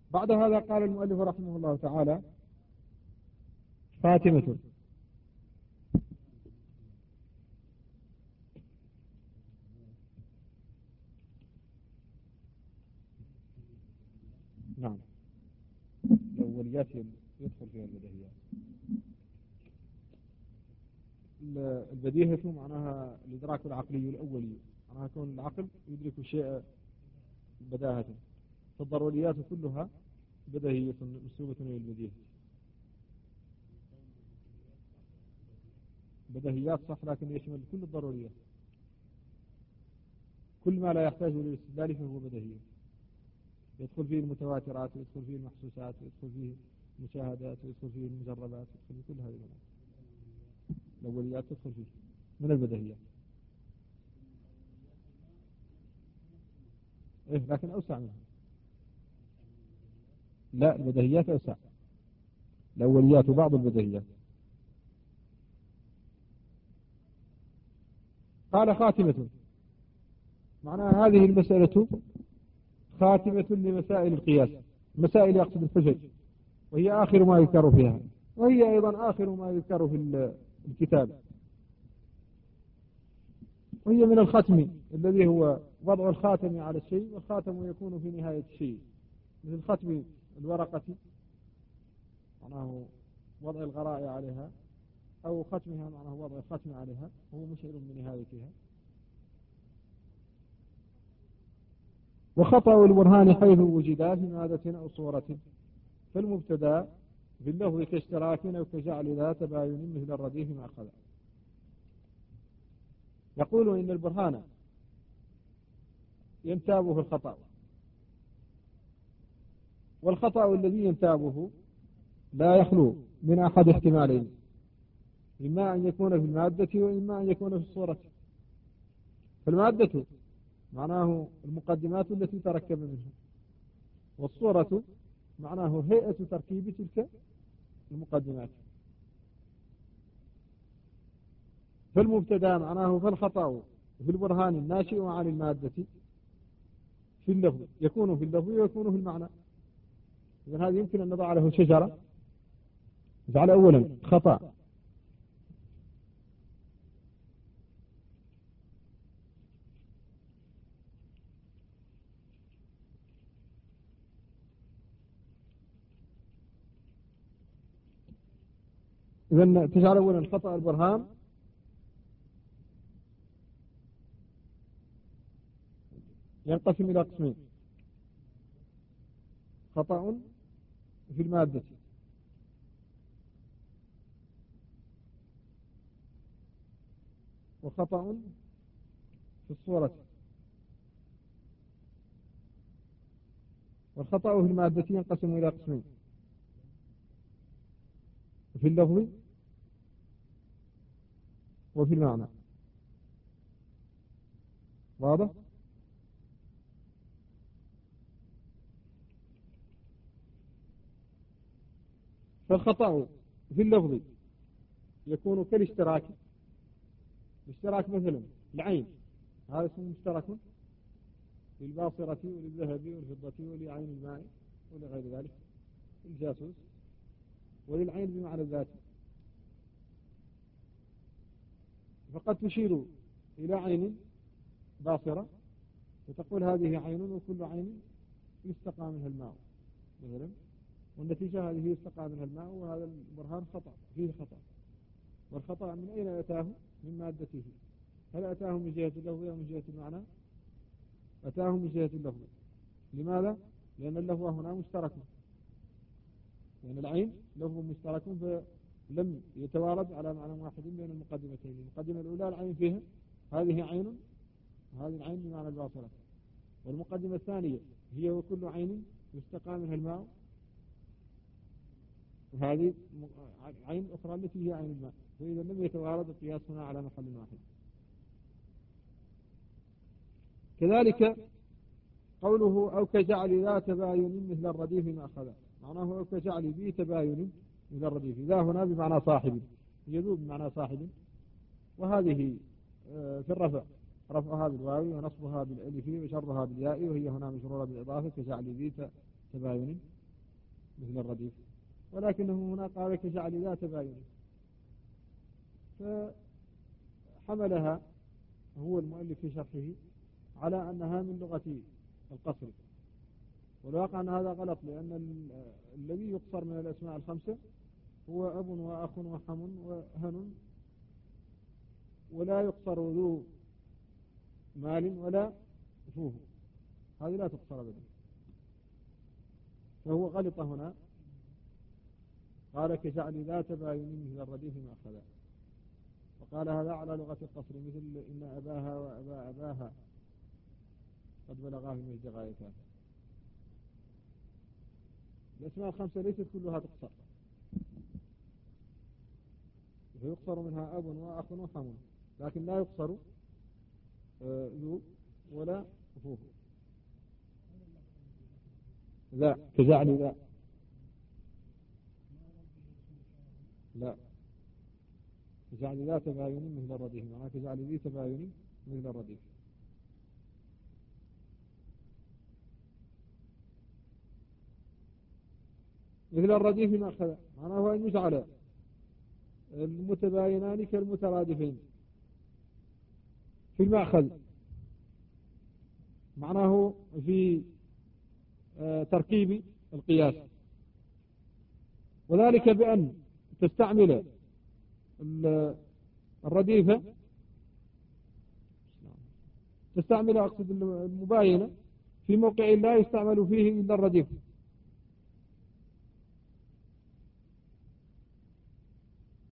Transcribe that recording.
بعد هذا قال المؤلف رحمه الله تعالى: خاتمة. نعم، الأوليات يدخل فيها البديهيات. البديهة معناها الإدراك العقلي الأولي، معناها كون العقل يدرك الشيء بداهة. فالضروريات كلها بديهية منسوبة إلى البديهة. بديهيات صح، لكن يشمل كل الضروريات، كل ما لا يحتاج إلى الاستدلال فهو بديهية. يدخل فيه المتواترات، ويدخل فيه المحسوسات، ويدخل فيه المشاهدات، ويدخل فيه المجربات، ويدخل فيه كل هذه الأمور. الأوليات تدخل فيه من البديهيات. إيه، لكن أوسع منها. لا، البديهيات أوسع. الأوليات وبعض البديهيات. قال: خاتمة، معناها هذه المسألة خاتمة لمسائل القياس، مسائل يقصد الحجج، وهي آخر ما يذكر فيها، وهي أيضا آخر ما يذكر في الكتاب، وهي من الختم الذي هو وضع الخاتم على الشيء، والخاتم يكون في نهاية الشيء، مثل ختم الورقة معناه وضع الغراء عليها، أو ختمها معناه وضع الختم عليها، وهو مشعر بنهايتها. وخطأ البرهان حيث وجدا في مادة أو صورة، فالمبتدا في اللفظ كاشتراك أو كجعل ذا تباين مثل الرديف ما أخذ. يقول إن البرهان ينتابه الخطأ، والخطأ الذي ينتابه لا يخلو من أحد احتمالين، إما أن يكون في المادة وإما أن يكون في الصورة. فالمادة معناه المقدمات التي تركب منها، والصورة معناه هيئة تركيب تلك المقدمات. فالمبتدا معناه فالخطأ في البرهان الناشئ عن المادة في اللفظ يكون في اللفظ ويكون في المعنى. إذن هذا يمكن أن نضع له شجرة. نجعل أولا خطأ إذن تجعل أولا خطأ البرهان ينقسم إلى قسمين: خطأ في المادة وخطأ في الصورة. والخطأ في المادة ينقسم إلى قسمين: في اللفظ وفي المعنى. واضح؟ فالخطأ في اللفظ يكون كالاشتراك. الاشتراك مثلا العين، هذا اسمه مشترك للباصرة وللذهب والفضة ولعين الماء ولغير ذلك، الجاسوس، وللعين بمعنى الذات. فقد تشير إلى عين باصرة وتقول هذه عين، وكل عين يستقى منها الماء مثلا، والنتيجة هذه يستقى منها الماء، وهذا البرهان خطأ، فيه خطأ. والخطأ من أين أتاه؟ من مادته. هل أتاه من جهة اللفظ أو من جهة المعنى؟ أتاه من جهة اللفظ. لماذا؟ لأن اللفظ هنا مشترك، لأن العين لفظ مشترك، فلم يتوارد على معنى واحد بين المقدمتين. المقدمة الأولى العين فيها هذه عين، وهذه العين بمعنى الباصرة. والمقدمة الثانية هي وكل عين يستقى منها الماء، وهذه عين أخرى التي هي عين الماء. فإذا لم يتوارد القياس هنا على محل واحد. كذلك قوله أو كجعل ذا تباين مثل الرديف ما أخذ، معناه أو كجعل ذي تباين مثل الرديف. ذا هنا بمعنى صاحب، يذوب بمعنى صاحب. وهذه في الرفع رفعها بالواو ونصبها بالالف وشرها بالياء، وهي هنا مشرورة بالإضافة كجعل ذي تباين مثل الرديف، ولكنه هنا قال كجعل ذات باين، فحملها هو المؤلف في شرحه على أنها من لغة القصر، والواقع أن هذا غلط، لأن الذي يقصر من الأسماء الخمسة هو أب وأخ وحم وهن، ولا يقصر ذو مال ولا فوه، هذه لا تقصر أبدا، فهو غلط هنا، قال كجعل ذات باين مثل الرديف ما أخذ، وقال هذا على لغة القصر، مثل إن أباها وأبا أباها قد بلغاه المجد غايتها. الأسماء الخمسة ليست كلها تقصر، فيقصر منها أب وأخ وحم، لكن لا يقصر ذو ولا فوه. لا كجعل لا، لا كجعل ذا تباين مثل الرديف، معناه كجعل ذي تباين مثل الرديف. مثل الرديف ما أخذ، معناه أن يجعل المتباينان كالمترادفين في المأخذ، معناه في تركيب القياس، وذلك بأن تستعمل الرديفة، تستعمل أقصد المباينة في موقع لا يستعمل فيه إلا الرديف،